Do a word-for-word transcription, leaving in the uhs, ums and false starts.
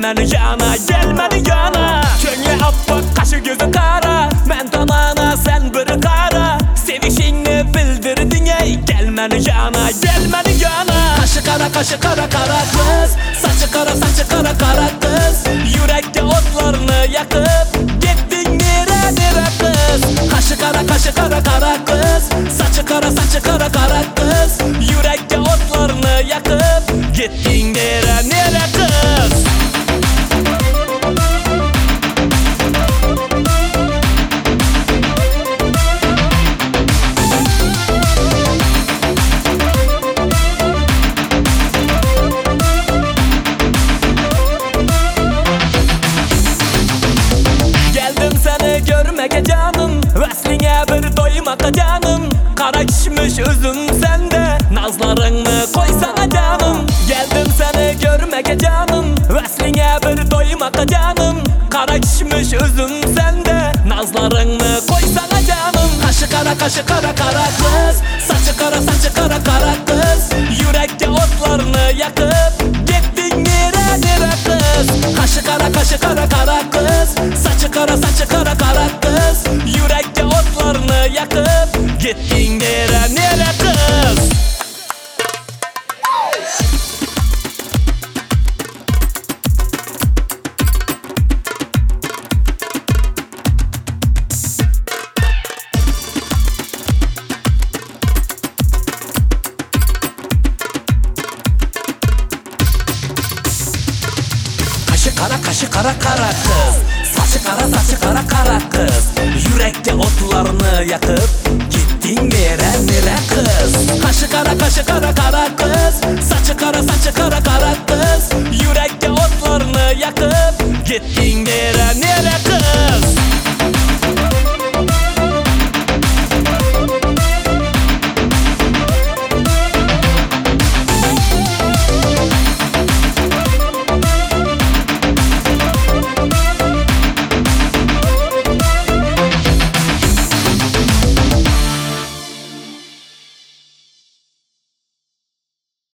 Gelmeni yana, gelmeni yana. Könlü appak, kaşı gözü kara. Men tamana, sen bir kara. Sevişini bildirdin ey. Gelmeni yana, gelmeni yana. Kaşı kara, kaşı kara, kara kız. Saçı kara, saçı kara, kara kız. Yürekte otlarını yakıp gittin nere nere kız. Kaşı kara, kaşı kara, kara kız. Saçı kara, saçı kara, kara kız. Yürekte otlarını yakıp gittin nere nere kız. Görmeke canım, vesline bir doymaka canım. Karışmış üzüm sende, nazlarını koysana canım. Geldim seni görmeke canım, vesline bir doymaka canım. Karışmış üzüm sende, nazlarını koysana canım. Kaşı kara, kaşı kara, kara kız. Saçı kara, saçı kara, kara kız. Yürekte otlarını yakıp gittin nere nere kız. Kaşı kara, kaşı kara, kara kız. Saçı kara, saçı kara, kara kız. Yürekte otlarını yakıp gittin nere nere kız. Kaşı kara, kaşı kara, kara kız. Saçı kara, saçı kara, kara kız. Yürekte otlarını yakıp gittin nere nere kız. Kaşı kara, kaşı kara, kara kız. Saçı kara, saçı kara, kara kız. Yürekte otlarını yakıp gittin nere nere